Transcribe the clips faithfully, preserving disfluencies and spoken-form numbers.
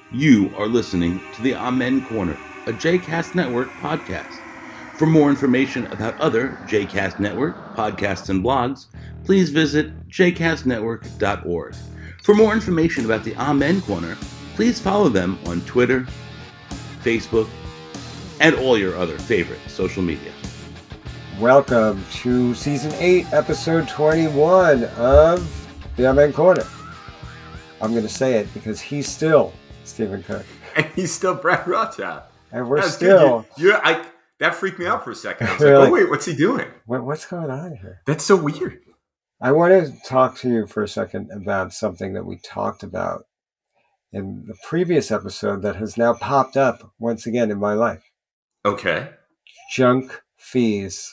You are listening to the Amen Corner, a JCast Network podcast. For more information about other JCast Network podcasts and blogs, please visit j cast network dot org. For more information about the Amen Corner, please follow them on Twitter, Facebook, and all your other favorite social media. Welcome to Season eight, Episode twenty-one of the Amen Corner. I'm going to say it because he's still Stephen Cook. And he's still Brad Rothschild. And we're That's still... You, you, I, that freaked me out for a second. I was Really? like, oh, wait, what's he doing? What, what's going on here? That's so weird. I want to talk to you for a second about something that we talked about in the previous episode that has now popped up once again in my life. Okay. Junk fees.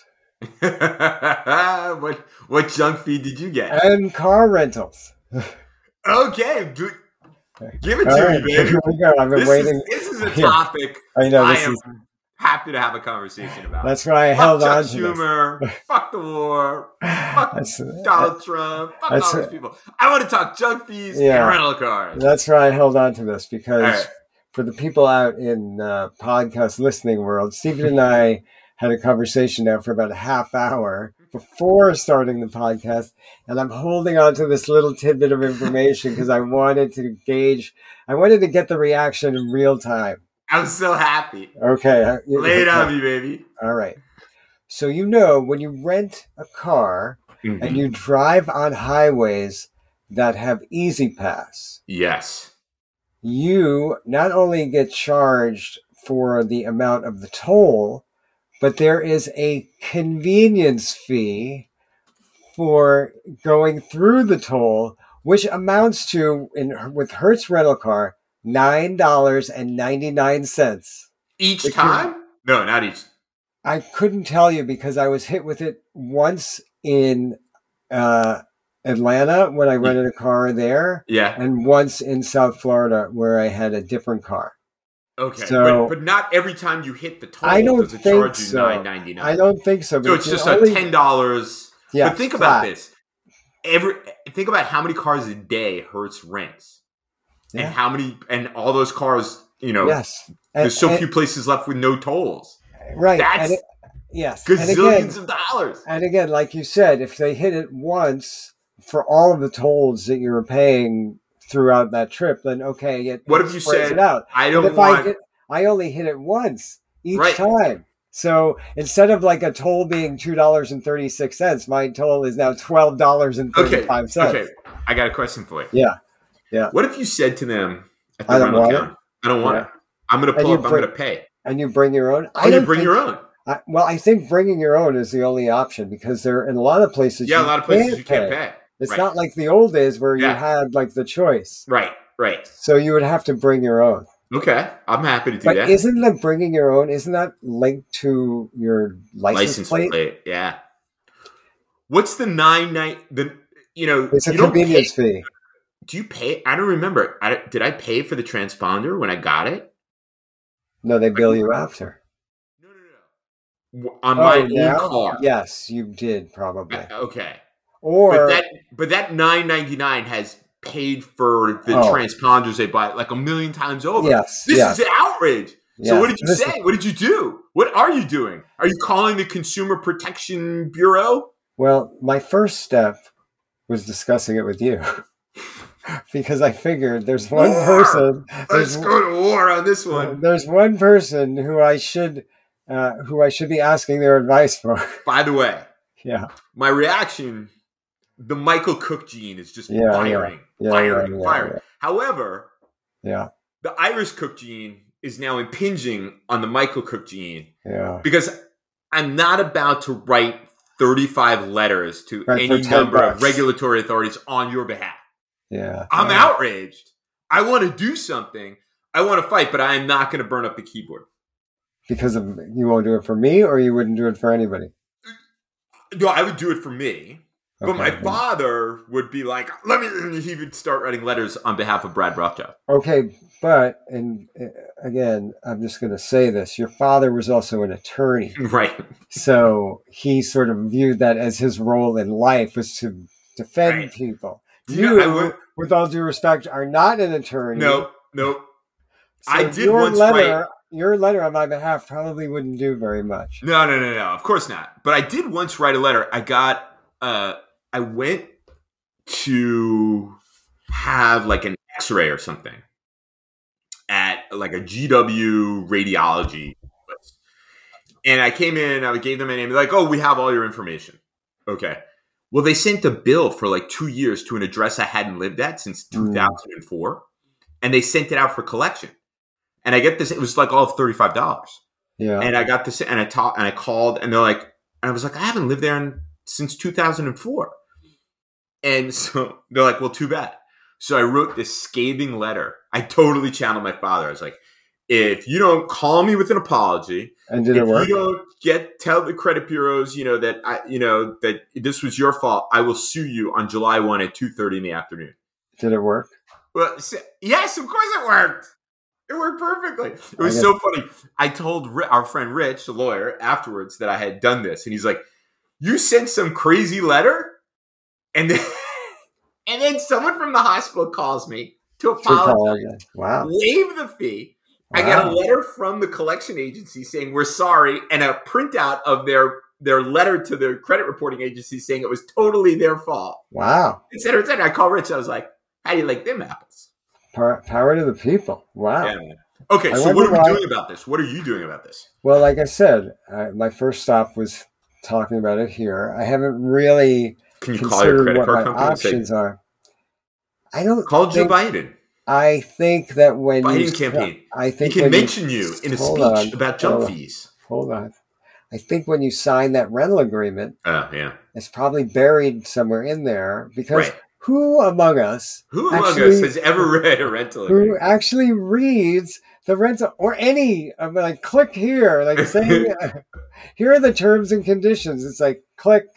what what junk feed did you get? And car rentals. Okay, do, give it All to right, me, baby. here we go. I've been This waiting. is, this is a Yeah. topic I know. I This am is, happy to have a conversation about. that's why I Fuck held Chuck on to this. Schumer. Fuck the war. Fuck That's, Donald Trump. Fuck that's- all these people. I want to talk junk fees Yeah. and rental cars. that's why I held on to this because All right. for the people out in uh, podcast listening world, Stephen and I had a conversation now for about a half hour before starting the podcast, and I'm holding on to this little tidbit of information because I wanted to gauge, I wanted to get the reaction in real time. I'm so happy. Okay. uh, you- Lay it on me, baby. All right. So, you know, when you rent a car Mhm. and you drive on highways that have Easy Pass, Yes. you not only get charged for the amount of the toll, but there is a convenience fee for going through the toll, which amounts to, in with Hertz Rental Car, nine dollars and ninety-nine cents. Each It time? No, not each. I couldn't tell you because I was hit with it once in uh, Atlanta when I rented a car there, Yeah. and once in South Florida where I had a different car. Okay. So- but, but not every time you hit the toll I don't does it think charge you so. nine ninety nine. I don't think so. So it's you just only- a ten dollars. Yeah, but think flat. about this. Every think about how many cars a day Hertz rents. Yeah. And how many and all those cars, you know, Yes. there's so And- few places left with no tolls. Right. That's and it, yes. And again, Gazillions of dollars. and again, like you said, if they hit it once for all of the tolls that you were paying throughout that trip, then okay, it, What it if you spreads said, it out. I But don't if want I, get, I only hit it once each Right. time. So instead of like a toll being two dollars and thirty-six cents, my toll is now twelve dollars and Okay. thirty-five cents. Okay. I got a question for you. Yeah. Yeah. What if you said to them at the I don't rental want it. counter, I don't want Yeah. it. I'm gonna And pull you up, I'm bring- gonna pay. And you bring your own? Oh, you don't bring think- your own. I, well, I think bringing your own is the only option because there in a lot of places. Yeah, you a lot of places you can't pay. It's Right. not like the old days where Yeah. you had like the choice. Right, right. So you would have to bring your own. Okay. I'm happy to do But that. isn't the bringing your own? Isn't that linked to your license, plate? Yeah. What's the nine night the you know It's a you don't convenience pay- fee. Do you pay? I don't remember. I, did I pay for the transponder when I got it? No, they bill you after. No, no, no. On my own now? car. Yes, you did probably. Uh, Okay. Or But that but that nine ninety-nine has paid for the Oh. transponders they buy like a million times over. yes, This yes, is an outrage. yes. So what did you This- say? What did you do? What are you doing? Are you calling the Consumer Protection Bureau? Well, my first step was discussing it with you. Because I figured there's one War! person. Let's There's, go to war on this one. there's one person who I should, uh, who I should be asking their advice for. By the way, yeah, my reaction, the Michael Cook gene is just Yeah, firing, yeah, firing, yeah, yeah, firing. yeah. However, yeah, the Iris Cook gene is now impinging on the Michael Cook gene yeah. because I'm not about to write thirty-five letters to Right, any for ten number of bucks. regulatory authorities on your behalf. Yeah, I'm yeah. outraged. I want to do something. I want to fight, but I am not going to burn up the keyboard. Because of you won't do it for me, or you wouldn't do it for anybody. No, I would do it for me. But Okay. my father would be like, let me, and he would start writing letters on behalf of Brad Rothschild. Okay, but and uh, again, I'm just going to say this: your father was also an attorney, Right. so he sort of viewed that as his role in life was to defend Right. people. You know, You, I would- with all due respect, are not an attorney. Nope. Nope. So I did your once letter, write. Your letter on my behalf probably wouldn't do very much. No, no, no, no. Of course not. But I did once write a letter. I got. Uh, I went to have like an X-ray or something at like a G W radiology place. And I came in, I gave them my name, like, oh, we have all your information. Okay. Well, they sent a bill for like two years to an address I hadn't lived at since two thousand four. Mm. And they sent it out for collection. And I get this, it was like all of thirty-five dollars. Yeah. And I got this, and I talked, and I called, and they're like, and I was like, I haven't lived there in, since two thousand four. And so they're like, well, too bad. So I wrote this scathing letter. I totally channeled my father. I was like, if you don't call me with an apology, and did if it work? you don't get tell the credit bureaus, you know that I, you know that this was your fault, I will sue you on July first at two thirty in the afternoon. Did it work? Well, yes, of course it worked. It worked perfectly. It was so funny. I told our friend Rich, the lawyer, afterwards that I had done this, and he's like, "You sent some crazy letter," and then and then someone from the hospital calls me to apologize. Wow. Waive the fee. Wow. I got a letter from the collection agency saying we're sorry, and a printout of their their letter to the credit reporting agency saying it was totally their fault. Wow. Et cetera, et cetera. I called Rich. I was like, "How do you like them apples?" Power, power to the people. Wow. Yeah, man. Okay, I so what are we why... doing about this? What are you doing about this? Well, like I said, uh, my first stop was talking about it here. I haven't really Can you call your credit what card my company options are. I don't call think, Joe Biden. I think that when Biden you campaign, I think he can you, mention you in a speech on, about junk hold fees. Hold on. I think when you sign that rental agreement, uh, yeah. it's probably buried somewhere in there because right. who among us who actually, among us has ever read a rental agreement? Who actually reads the rental or any of like click here, like saying here are the terms and conditions. It's like click.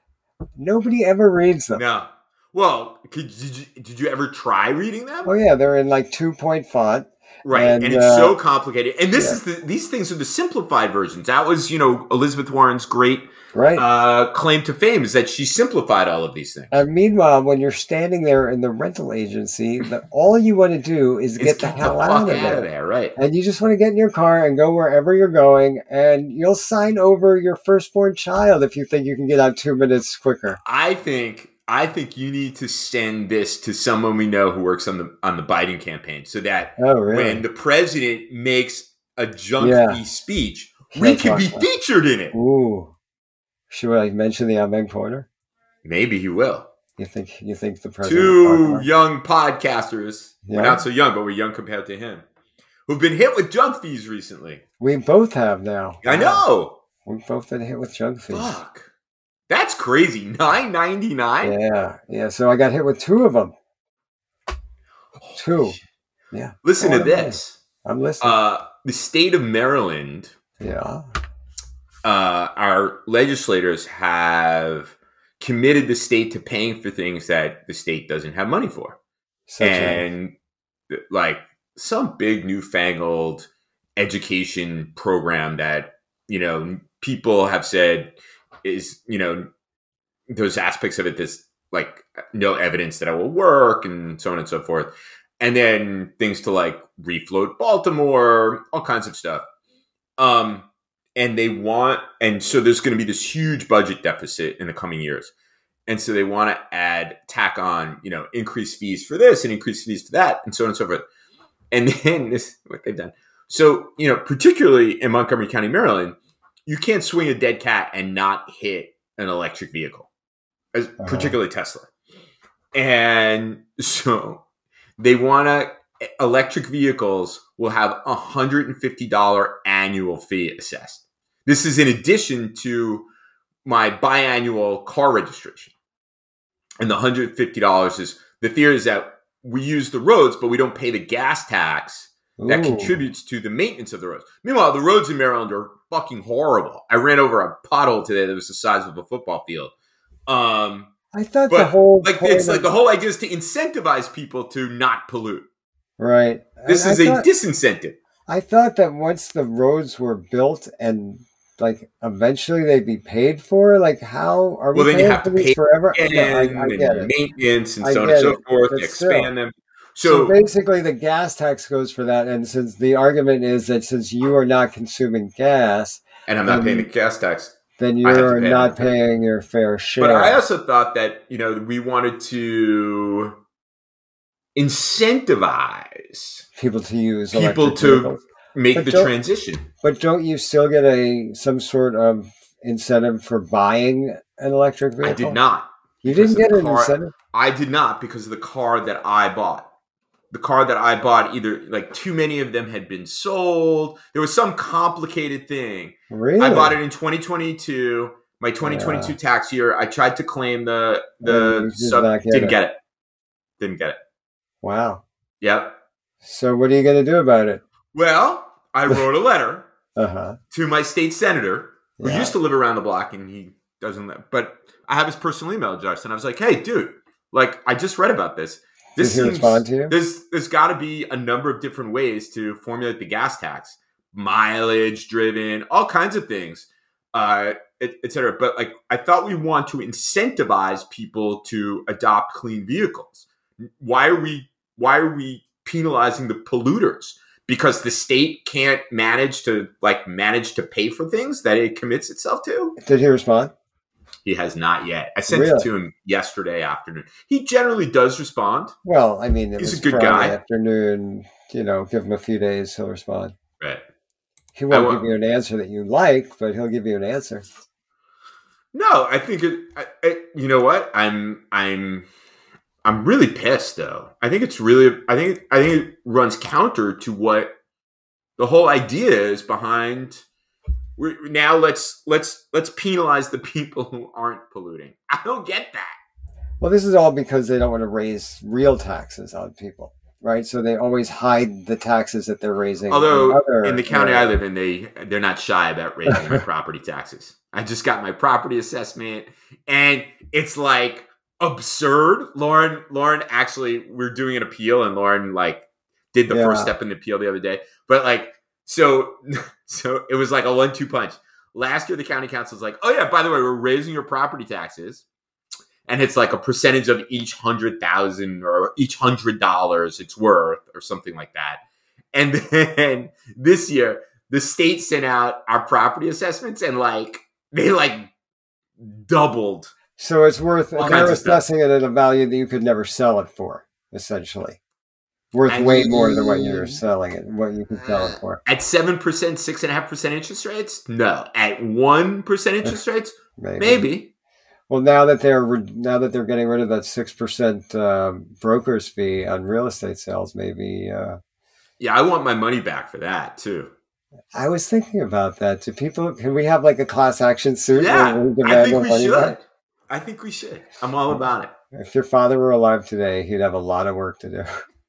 Nobody ever reads them. No. Well, could, did you did you ever try reading them? Oh yeah, they're in like two point font. Right, and, and it's uh, so complicated. And this yeah. is the, these things are the simplified versions. That was, you know, Elizabeth Warren's great right. uh, claim to fame is that she simplified all of these things. And meanwhile, when you're standing there in the rental agency, that all you want to do is get, get the hell the out, of, out there. of there. Right? And you just want to get in your car and go wherever you're going, and you'll sign over your firstborn child if you think you can get out two minutes quicker. I think. I think you need to send this to someone we know who works on the on the Biden campaign, so that oh, really? when the president makes a junk yeah. fee speech, we can be featured in it. Ooh, should I mention the Amen Corner? Maybe he will. You think? You think the president? Two young podcasters, yeah. we're not so young, but we're young compared to him, who've been hit with junk fees recently. We both have now. I know. We've both been hit with junk fees. Fuck. That's crazy. nine ninety-nine? Yeah. Yeah. So I got hit with two of them. Two. Yeah. Listen oh, to this. I'm listening. Uh, the state of Maryland. Yeah. Uh, our legislators have committed the state to paying for things that the state doesn't have money for. Such and a- like some big newfangled education program that, you know, people have said is, you know, those aspects of it, this like no evidence that it will work and so on and so forth. And then things to like refloat Baltimore, all kinds of stuff. Um, and they want, and so there's going to be this huge budget deficit in the coming years. And so they want to add, tack on, you know, increase fees for this and increase fees for that and so on and so forth. And then this is what they've done. So, you know, particularly in Montgomery County, Maryland, you can't swing a dead cat and not hit an electric vehicle, as, uh-huh. particularly Tesla. And so they want to, electric vehicles will have a one hundred fifty dollars annual fee assessed. This is in addition to my biannual car registration. And the one hundred fifty dollars is, the theory is that we use the roads, but we don't pay the gas tax that Ooh. contributes to the maintenance of the roads. Meanwhile, the roads in Maryland are fucking horrible. I ran over a pothole today that was the size of a football field. Um, I thought the whole like it's like the whole idea is to incentivize people to not pollute. Right. This I, is I a thought, disincentive. I thought that once the roads were built and like eventually they'd be paid for, like how are we well, then paying you have for to these pay forever? And, yeah, I, I get and it. maintenance and I so on and so it, forth. but Expand still. them. So, So basically, the gas tax goes for that. And since the argument is that since you are not consuming gas, and I'm not then- paying the gas tax. then I have to you're pay not it. paying your fair share. But I also thought that, you know, we wanted to incentivize people to use people electric to vehicles. make But the don't- transition. But don't you still get a some sort of incentive for buying an electric vehicle? I did not. You because didn't of get the an car- incentive? I did not because of the car that I bought. The car that I bought, either like too many of them had been sold. There was some complicated thing. Really? I bought it in twenty twenty-two, my twenty twenty-two Yeah. tax year. I tried to claim the And you the did sub, not get didn't it. get it. Didn't get it. Wow. Yep. So what are you going to do about it? Well, I wrote a letter Uh-huh. to my state senator who Yeah. used to live around the block, and he doesn't live. But I have his personal email address, and I was like, "Hey, dude, like I just read about this. This Did he seems respond to you? there's there's got to be a number of different ways to formulate the gas tax, mileage driven, all kinds of things, uh, et, et cetera. But like, I thought we want to incentivize people to adopt clean vehicles. Why are we why are we penalizing the polluters? Because the state can't manage to like manage to pay for things that it commits itself to? Did he respond? He has not yet. I sent Really? it to him yesterday afternoon. He generally does respond. Well, I mean, it He's was a good Friday guy. afternoon. You know, give him a few days, he'll respond. Right. He won't I give won't- you an answer that you like, but he'll give you an answer. No, I think it. I, I, you know what? I'm. I'm. I'm really pissed though. I think it's really. I think. I think it runs counter to what the whole idea is behind. We're, now let's let's let's penalize the people who aren't polluting. I don't get that. Well, this is all because they don't want to raise real taxes on people, right? So they always hide the taxes that they're raising. Although on other in the county I areas. live in, they they're not shy about raising my property taxes. I just got my property assessment, and it's like absurd. Lauren, Lauren, actually, we're doing an appeal, and Lauren like did the Yeah. first step in the appeal the other day. But like, so so it was like a one-two punch. Last year, the county council was like, "Oh yeah, by the way, we're raising your property taxes." And it's like a percentage of each hundred thousand or each hundred dollars it's worth or something like that. And then this year, the state sent out our property assessments and like they like doubled. So it's worth, All they're kinds of stuff. assessing it at a value that you could never sell it for, essentially. Worth I way more than what you're mean- selling it, what you could sell it for. At seven percent, six and a half percent interest rates? No. At one percent interest rates? Maybe. Maybe. Well, now that they're re- now that they're getting rid of that six percent uh, broker's fee on real estate sales, maybe. Uh, Yeah, I want my money back for that too. I was thinking about that. Do people? Can we have like a class action suit? Yeah, where we I demand think our we money should. back? I think we should. I'm all about it. If your father were alive today, he'd have a lot of work to do.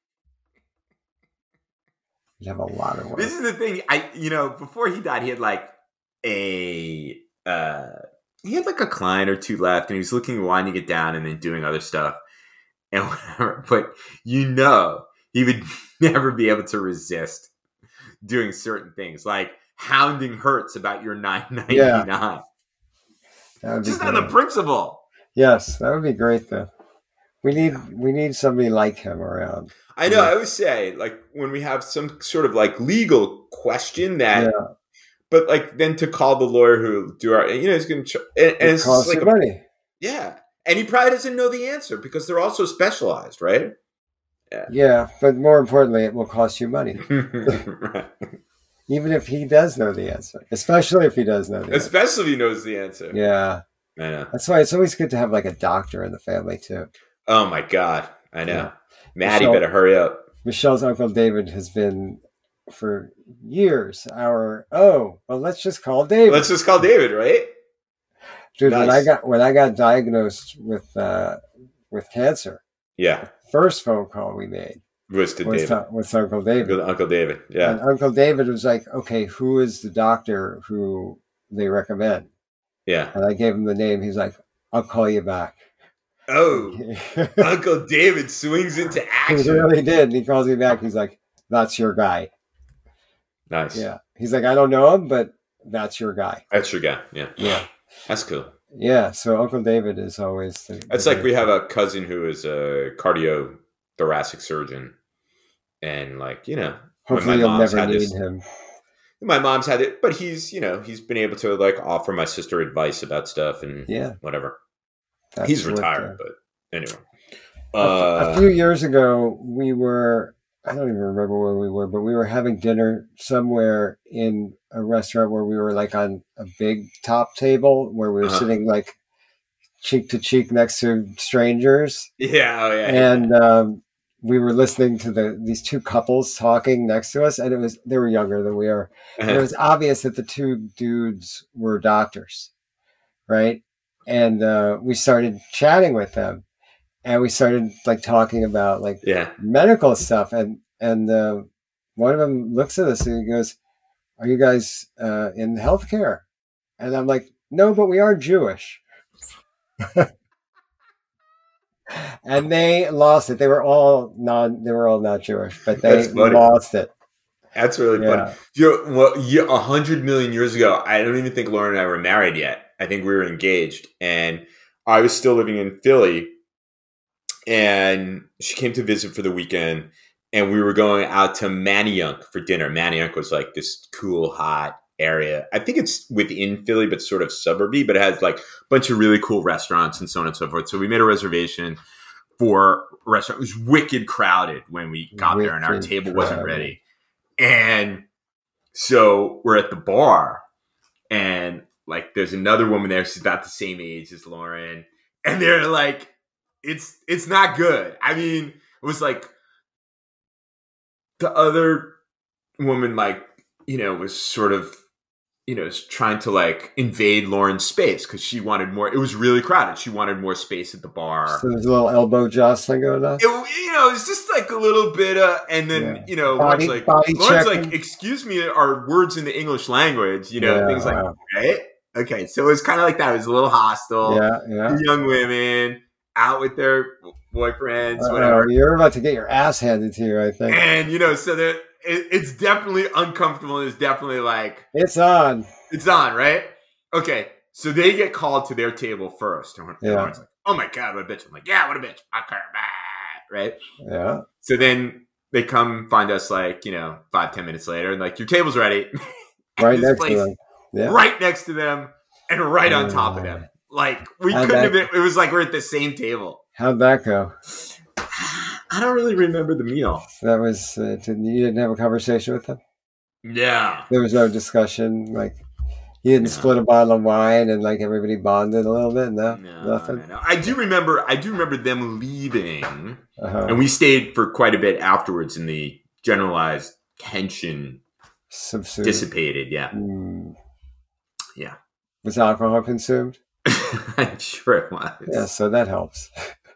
He'd have a lot of work. This is the thing. I, you know, before he died, he had like a, uh, he had like a client or two left, and he was looking, winding it down, and then doing other stuff and whatever. But you know, he would never be able to resist doing certain things, like hounding Hertz about your nine ninety nine. That would be Just on the great. principle. Yes, that would be great. Though we need we need somebody like him around. I know. I always say, like, when we have some sort of like legal question that. Yeah, But like then to call the lawyer who do our, you know, he's going to, and, and it it's costs like, you a, money. yeah, and he probably doesn't know the answer because they're also specialized, right? Yeah, but more importantly, it will cost you money, Right. even if he does know the answer. Especially if he does know the answer. Especially if he knows the answer. Yeah, I know. that's why it's always good to have like a doctor in the family too. Oh my god, I know. Yeah. Maddie, Michelle- better hurry up. Michelle's uncle David has been for years our oh well let's just call David. Let's just call David, right? Dude, when nice. I got when I got diagnosed with uh, with cancer, Yeah, first phone call we made was to was David. to, with Uncle David. Uncle, Uncle David. Yeah. And Uncle David was like, okay, who is the doctor who they recommend? Yeah. And I gave him the name. He's like, I'll call you back. Oh, he Uncle David swings into action. really did. He calls me back. He's like, that's your guy. Nice. Yeah. He's like, I don't know him, but that's your guy. That's your guy. Yeah. Yeah. That's cool. Yeah. So Uncle David is always the, That's the like we have a cousin who is a cardio thoracic surgeon. And like, you know, hopefully you'll never need this, him. My mom's had it, but he's, you know, he's been able to like offer my sister advice about stuff and yeah. whatever. That's he's retired, what, uh, but anyway. Uh, a, a few years ago, we were, I don't even remember where we were, but we were having dinner somewhere in a restaurant where we were like on a big top table where we were uh-huh. sitting like cheek to cheek next to strangers. Yeah, oh yeah. And um, we were listening to the these two couples talking next to us, and it was they were younger than we are. Uh-huh. And it was obvious that the two dudes were doctors, right? And uh, we started chatting with them, and we started like talking about like yeah. medical stuff. And and uh, one of them looks at us and he goes, "Are you guys uh, in healthcare?" And I'm like, "No, but we are Jewish." And they lost it. They were all non. They were all not Jewish, but they lost it. That's really yeah. funny. You know, well, yeah, a hundred million years ago, I don't even think Lauren and I were married yet. I think we were engaged, and I was still living in Philly. And she came to visit for the weekend, and we were going out to Manayunk for dinner. Manayunk was like this cool, hot area. I think it's within Philly, but sort of suburby, but it has like a bunch of really cool restaurants and so on and so forth. So we made a reservation for a restaurant. It was wicked crowded when we got wicked there, and our table crowded. wasn't ready. And so we're at the bar, and like there's another woman there. She's about the same age as Lauren, and they're like, it's it's not good. I mean, it was like the other woman, like, you know, was sort of, you know, trying to like invade Lauren's space because she wanted more. It was really crowded. She wanted more space at the bar. So there's a little elbow jostling going on. It, you know, it's just like a little bit of, and then, yeah. you know, body, Lauren's like, Lauren's like, excuse me, are words in the English language, you know, yeah, things like wow. that, right? Okay, so it was kind of like that. It was a little hostile. Yeah, yeah. Young women out with their boyfriends, uh, whatever. You're about to get your ass handed to you, I think. And, you know, so that it, it's definitely uncomfortable. It's definitely like... It's on. It's on, right? Okay, so they get called to their table first. And yeah. Lauren's like, oh my God, what a bitch. I'm like, yeah, what a bitch. Fuck her. Right? Yeah. So then they come find us like, you know, five, ten minutes later, and like, your table's ready. Right next to them. Yeah. Right next to them and right on top of them. Like, we How'd couldn't that, have been, it was like we're at the same table. How'd that go? I don't really remember the meal. That was, uh, didn't, you didn't have a conversation with them? Yeah. There was no discussion, like, you didn't no. split a bottle of wine and like everybody bonded a little bit? No, no nothing? No, no. I do remember, I do remember them leaving, uh-huh. and we stayed for quite a bit afterwards, and the generalized tension Subsumed. dissipated, yeah. Mm. Yeah. Was alcohol consumed? I'm sure it was. Yeah, so that helps.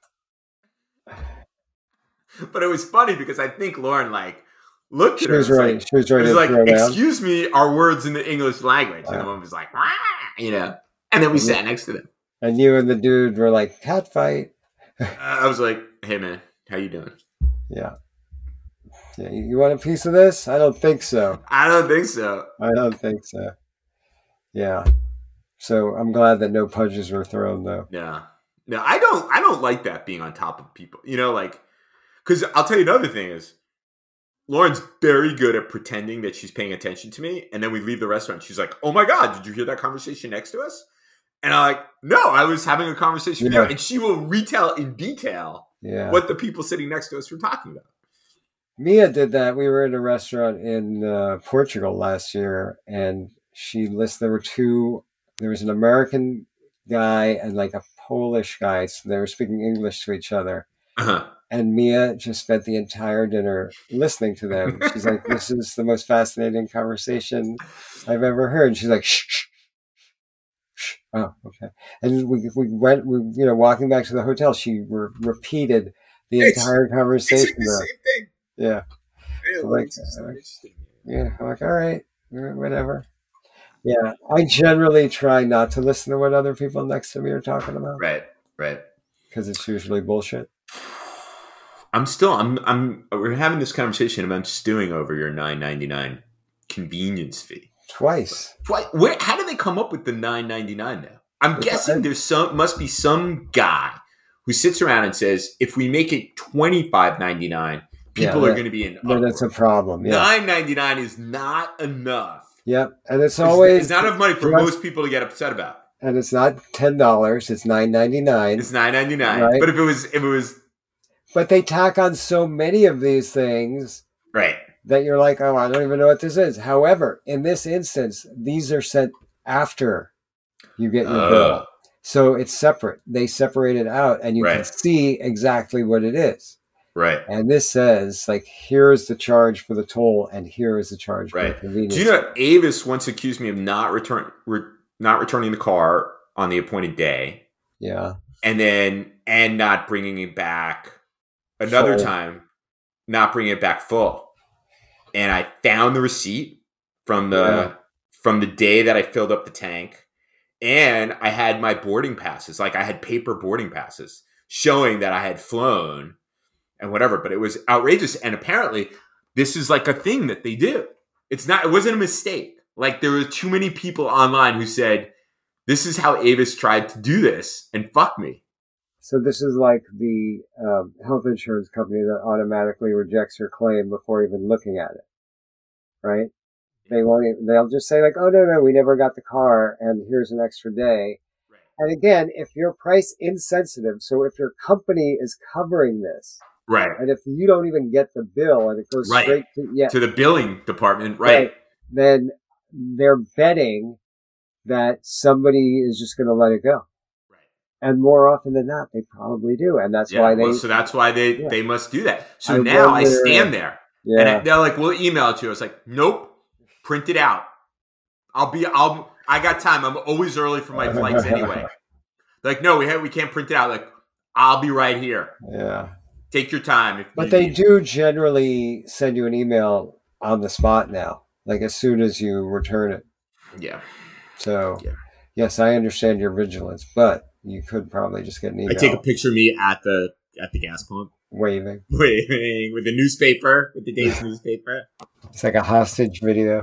But it was funny because I think Lauren like looked she at her. Was ready. Like, she was ready. She was to like, throw "Excuse down. me, our words in the English language." Wow. And the woman was like, Wah! You know. And then we and sat you, next to them. And you and the dude were like, "Cat fight." uh, I was like, "Hey man, how you doing?" Yeah. Yeah. You want a piece of this? I don't think so. I don't think so. I don't think so. Yeah. So I'm glad that no punches were thrown, though. Yeah. No, I don't. I don't like that being on top of people. You know, like, because I'll tell you another thing is, Lauren's very good at pretending that she's paying attention to me, and then we leave the restaurant. She's like, "Oh my God, did you hear that conversation next to us?" And I'm like, "No, I was having a conversation with yeah. you." And she will retell in detail yeah. what the people sitting next to us were talking about. Mia did that. We were at a restaurant in uh, Portugal last year, and she listed there were two. There was an American guy and like a Polish guy, so they were speaking English to each other. Uh-huh. And Mia just spent the entire dinner listening to them. She's like, "This is the most fascinating conversation I've ever heard." And she's like, "Shh, shh, shh." Oh, okay. And we we went, we you know, walking back to the hotel. She re- repeated the it's, entire conversation. It's the same thing. Yeah. Really, like, uh, yeah. I'm like, all right, whatever. Yeah, I generally try not to listen to what other people next to me are talking about. Right, right. Because it's usually bullshit. I'm still, I'm, I'm. We're having this conversation about stewing over your nine ninety-nine convenience fee twice. Twice. Where? How do they come up with the nine ninety-nine now? I'm it's guessing I, there's some, must be some guy who sits around and says, if we make it twenty-five ninety-nine, people Yeah, are that- going to be in Then it's a uproar. problem. Yeah. nine ninety-nine is not enough. Yep. And it's It's, always it's not enough money for just- most people to get upset about. and it's not ten dollars, it's nine ninety-nine. It's nine ninety-nine. Right. But if it was, if it was But they tack on so many of these things right, that you're like, oh, I don't even know what this is. However, in this instance, these are sent after you get your Uh. bill. So it's separate. They separate it out and you can Right. see exactly what it is. right. And this says, like, here's the charge for the toll and here is the charge for Right. the convenience. Do you know Avis once accused me of not return, re, not returning the car on the appointed day, Yeah. and then and not bringing it back another Full. time, not bringing it back full. And I found the receipt from the Yeah. from the day that I filled up the tank, and I had my boarding passes, like I had paper boarding passes showing that I had flown and whatever. But it was outrageous, and apparently this is like a thing that they do. It's not. It wasn't a mistake. Like there were too many people online who said, "This is how Avis tried to do this and fuck me." So this is like the um, health insurance company that automatically rejects your claim before even looking at it, right? They won't. Even, they'll just say like, "Oh no, no, we never got the car, and here's an extra day." Right. And again, if you're price insensitive, so if your company is covering this, Right. and if you don't even get the bill and it goes Right. straight to yeah, To the billing department, right? then they're betting that somebody is just going to let it go. Right. And more often than not, they probably do, and that's Yeah, why they. well, so that's why they, Yeah. they must do that. So I now I wonder- stand there, yeah. and they're like, "We'll email it to you." I was like, "Nope, print it out. I'll be. I'll. I got time. I'm always early for my flights anyway." They're like, "No, we have, we can't print it out." Like, I'll be right here. Yeah. Take your time. If But you they need. do generally send you an email on the spot now, like as soon as you return it. Yeah, So, Yeah. yes, I understand your vigilance, but you could probably just get an I email take a picture of me at the at the gas pump, waving. waving with the newspaper, with the day's newspaper. It's like a hostage video.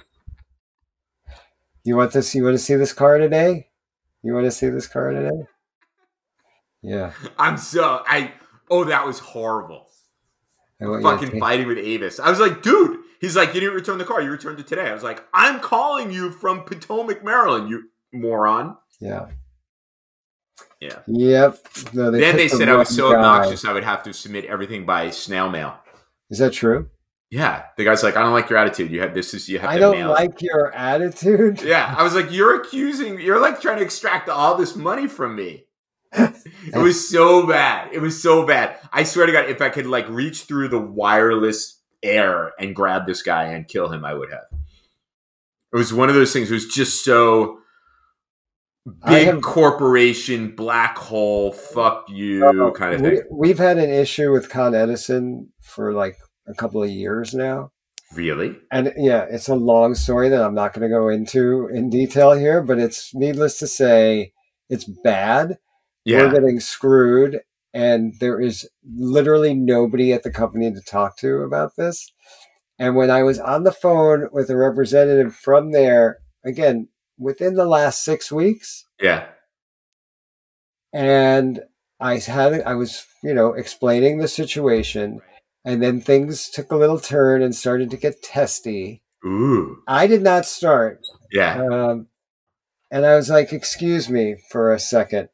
You want this? You want to see this car today? You want to see this car today? Yeah. I'm so I. Oh, that was horrible. I want you to Fucking take- fighting with Avis. I was like, dude. He's like, you didn't return the car. You returned it today. I was like, I'm calling you from Potomac, Maryland. You moron. Yeah. Yeah. Yep. No, Then picked they the said I was wrong so guy. obnoxious I would have to submit everything by snail mail. Is that true? Yeah. The guy's like, I don't like your attitude. You have this is you have I to don't mail it. like your attitude. Yeah. I was like, you're accusing you're like trying to extract all this money from me. It was so bad. It was so bad. I swear to God, if I could like reach through the wireless air and grab this guy and kill him, I would have. It was one of those things. It was just so I big have- corporation, black hole, fuck you Uh, kind of we, thing. We've had an issue with Con Edison for like a couple of years now. Really? And yeah, it's a long story that I'm not going to go into in detail here, but it's needless to say, it's bad. Yeah. We're getting screwed, and there is literally nobody at the company to talk to about this. And when I was on the phone with a representative from there, again, within the last six weeks, Yeah. and I had, I was, you know, explaining the situation, and then things took a little turn and started to get testy. Ooh. I did not start. Yeah. Um, and I was like, excuse me for a second.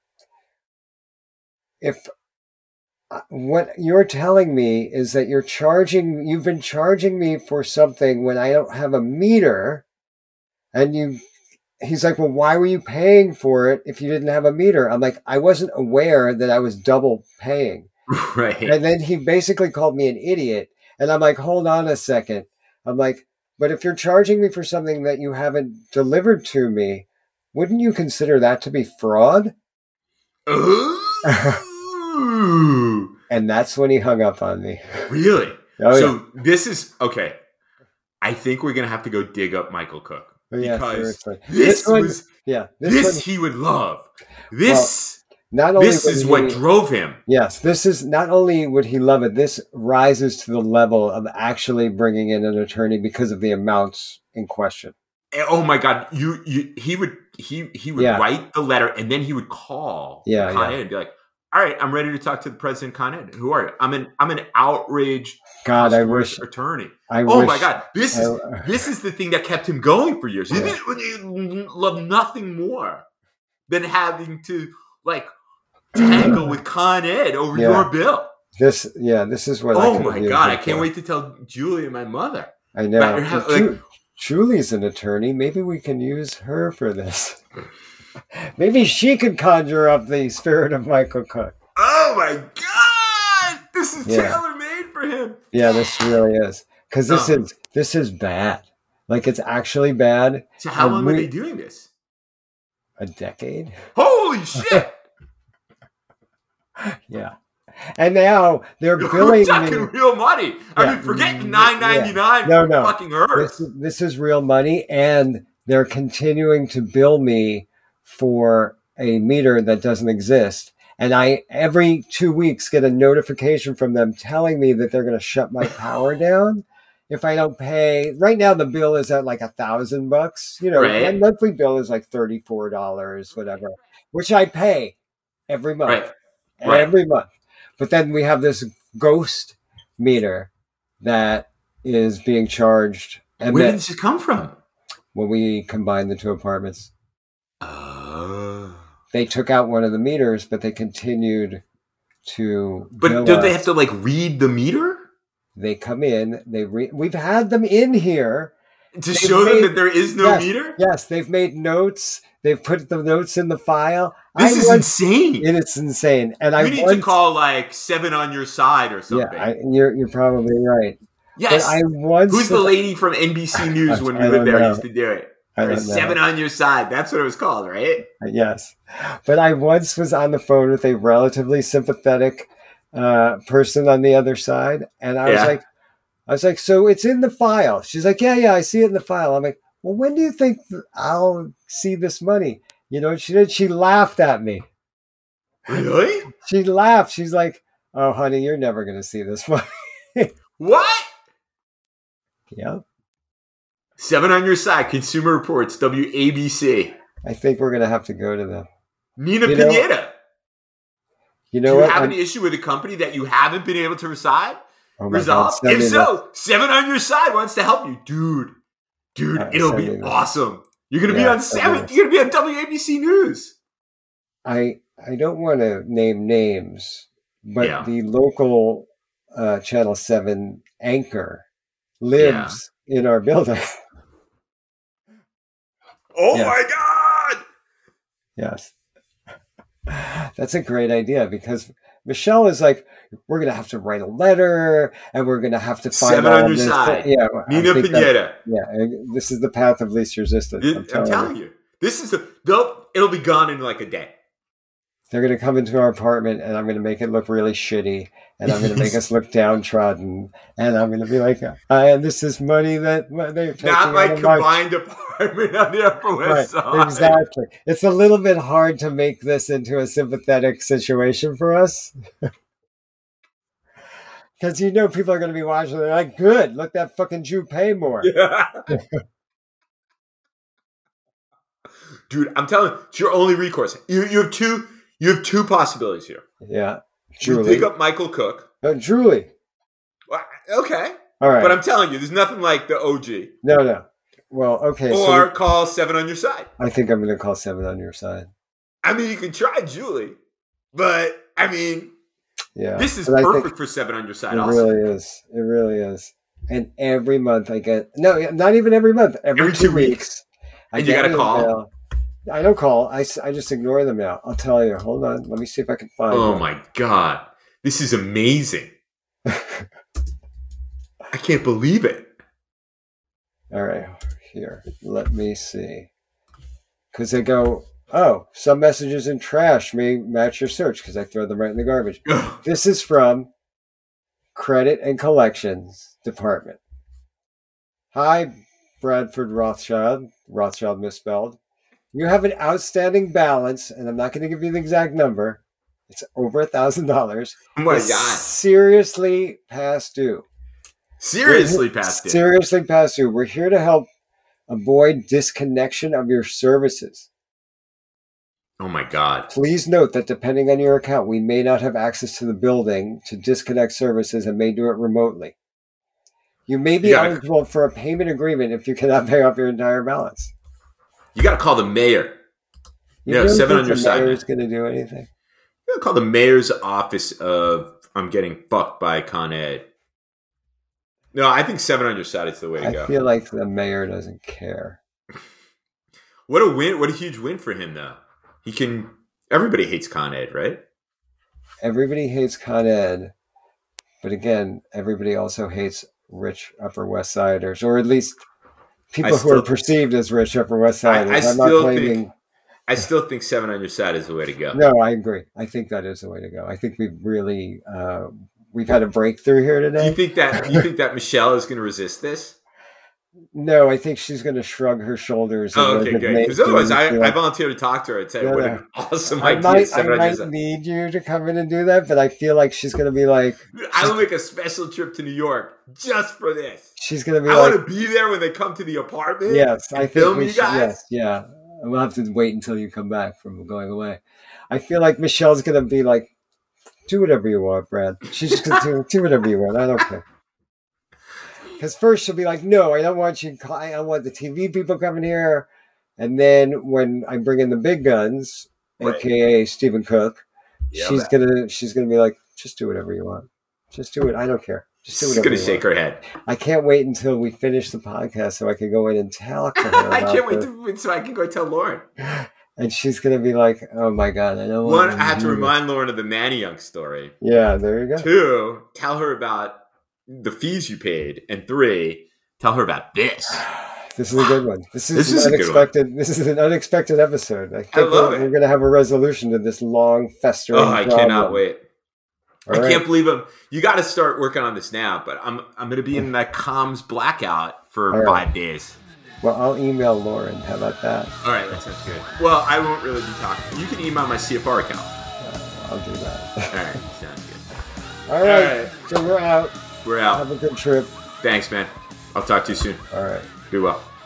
If uh, what you're telling me is that you're charging, you've been charging me for something when I don't have a meter, and you, he's like, well, why were you paying for it if you didn't have a meter? I'm like, I wasn't aware that I was double paying. Right. And then he basically called me an idiot. And I'm like, hold on a second. I'm like, but if you're charging me for something that you haven't delivered to me, wouldn't you consider that to be fraud? Ooh. And that's when he hung up on me. Really? Oh, so this is okay. I think we're gonna have to go dig up Michael Cook yeah. Yeah, because seriously. this, one, was yeah, this, this, one, he would love. This not only this would is he- what drove him. Yes, this is not only would he love it, this rises to the level of actually bringing in an attorney because of the amounts in question. And, oh my God! You you he would he he would Yeah. write the letter and then he would call Yeah, Con yeah. Ed and be like, all right, I'm ready to talk to the president, Con Ed. Who are you? I'm an I'm an outraged God, I customer's wish. attorney. I oh wish, my God, this is I, this is the thing that kept him going for years. He Yeah. didn't he loved nothing more than having to like tangle with Con Ed over Yeah. your bill. This, yeah, this is what. I Oh could've my used God, it I can't for. wait to tell Julie and my mother. I know. About your house, Well, like- Ju- Julie's an attorney. Maybe we can use her for this. Maybe she could conjure up the spirit of Michael Cook. Oh my God, this is Yeah. tailor made for him. Yeah, this really is. Because this Oh. is this is bad. Like, it's actually bad. So how And long we- were they doing this? A decade. Holy shit! Yeah. And now they're We're billing talking me. real money. I Yeah. mean, forget Yeah. nine ninety nine No, for no. fucking Earth. This, this is real money, and they're continuing to bill me for a meter that doesn't exist. And I, every two weeks, get a notification from them telling me that they're going to shut my power down if I don't pay. Right now, the bill is at like a thousand bucks. You know, Right. my monthly bill is like thirty-four dollars, whatever, which I pay every month, Right. Right. every month. But then we have this ghost meter that is being charged. And Where that- did this come from? when we combined the two apartments, Oh. they took out one of the meters, but they continued to. But bill don't they us. have to like read the meter They come in. They re- we've had them in here. to They've show them made- that there is no yes, meter? Yes, they've made notes. They've put the notes in the file. This I is once- insane. and it's insane. And I You need once, to call like seven on your side or Yeah, something. I, you're you're probably right. yes. But I once. Who's the lady from N B C News when I we lived don't there know. used to do it? I Or don't know. seven on your side. That's what it was called, right? Yes. But I once was on the phone with a relatively sympathetic uh, person on the other side. And I was Yeah. like, I was like, so it's in the file. She's like, yeah, yeah, I see it in the file. I'm like, well, when do you think I'll see this money? You know, she did. She laughed at me. Really? She laughed. She's like, oh, honey, you're never going to see this money. What? Yeah. Seven on your side. Consumer Reports. W A B C. I think we're going to have to go to them. Nina You know- Pineda. You Do know you what? have I'm- an issue with a company that you haven't been able to reside? oh my resolve? God, send If me so, seven on your side wants to help you. Dude. Dude, Alright, it'll send be me that. awesome. You're gonna be Yeah, on send seven. me. You're gonna be on W A B C News. I I don't want to name names, but Yeah. the local uh, Channel Seven anchor lives in our building. Oh Yeah. my god! Yes, that's a great idea because Michelle is like, we're gonna have to write a letter and we're gonna have to find Seven all on your this. side. Yeah, I Nina think that- Pineda. Yeah, and this is the path of least resistance. I'm, I'm telling, telling you. you. This is a they'll it'll be gone in like a day. They're going to come into our apartment and I'm going to make it look really shitty and I'm going to make us look downtrodden and I'm going to be like, and this is money that they're taking Not my out of my-" combined apartment on the Upper West Right, Side. exactly. It's a little bit hard to make this into a sympathetic situation for us. Because you know people are going to be watching. They're like, good, let that fucking Jew pay more. Yeah. Dude, I'm telling you, it's your only recourse. You, you have two. You have two possibilities here. Yeah. You Julie. pick up Michael Cook. Oh, Julie. Well, Okay, All right. but I'm telling you, there's nothing like the O G. no, no. Well, okay. Or So call seven on your side. I think I'm going to call seven on your side. I mean, you can try Julie, but I mean, Yeah. this is But I think- perfect for seven on your side. It Also, really is. It really is. And every month I get no, not even every month. Every, Every two, two weeks, weeks. I And you get gotta an call? email. I don't call. I, s- I just ignore them now. I'll tell you. Hold on. Let me see if I can find. oh one. my god, this is amazing! I can't believe it. All right, here. Let me see. Because they go, oh, some messages in trash may match your search because I throw them right in the garbage. This is from Credit and Collections Department. Hi, Bradford Rothschild. Rothschild misspelled. You have an outstanding balance, and I'm not going to give you the exact number. It's over a thousand dollars. Oh my It's god, seriously past due. seriously, past it. Seriously past due. We're here to help avoid disconnection of your services. Oh my God. Please note that depending on your account, we may not have access to the building to disconnect services and may do it remotely. You may be You gotta- eligible for a payment agreement if you cannot pay off your entire balance. You got to call the mayor. You No, really seven think on your the side. mayor's going to do anything? You got to call the mayor's office of I'm getting fucked by Con Ed. No, I think seven on your side is the way to I go. feel like the mayor doesn't care. What a win! What a huge win for him, though. He can. Everybody hates Con Ed, right? Everybody hates Con Ed, but again, everybody also hates rich Upper West Siders, or at least people I who are still- perceived as rich Upper West Siders. I, I I'm still not claiming. think. I still think seven on your side is the way to go. No, I agree. I think that is the way to go. I think we've really uh, we've had a breakthrough here You today. think that you think that Michelle is going to resist this? No, I think she's going to shrug her shoulders. and Oh, okay, good. resignate Because otherwise, and I, be I like, volunteered to talk to her and say No, what no. an awesome I idea. might, I seven on your might side. need you to come in and do that, but I feel like she's going to be like, I will make a special trip to New York just for this. she's going to be I like, want to be there when they come to the apartment. yes, I and think film we you should, guys. yes, yeah. We'll have to wait until you come back from going away. I feel like Michelle's going to be like, do whatever you want, Brad. She's just going to do, do whatever you want. I don't care. Because first she'll be like, no, I don't want you. I don't want the T V people coming here. And then when I bring in the big guns, Right. A K A Stephen Cook, Yeah, she's man. gonna she's gonna be like, just do whatever you want. Just do it. I don't care. Just do She's whatever going to you shake want. her head. I can't wait until we finish the podcast so I can go in and talk to her. I about can't wait the- to, so I can go tell Lauren. And she's gonna be like, "Oh my god, I don't One, want." I have to do this." remind Lauren of the Manny Young story. Yeah, there you go. Two, tell her about the fees you paid. And three, tell her about this. This is a good one. This is, This an is a good one. unexpected. This is an unexpected episode. I think I love we're, it. we're gonna have a resolution to this long festering. Oh, I problem. cannot wait. All I right. can't believe him. You got to start working on this now, but I'm I'm going to be in that comms blackout for All right. five days. Well, I'll email Lauren. How about that? All right, that sounds good. Well, I won't really be talking. You can email my C F R account. Uh, I'll do that. All right, sounds good. All right. All right. So we're out. We're out. Have a good trip. Thanks, man. I'll talk to you soon. All right. Be well.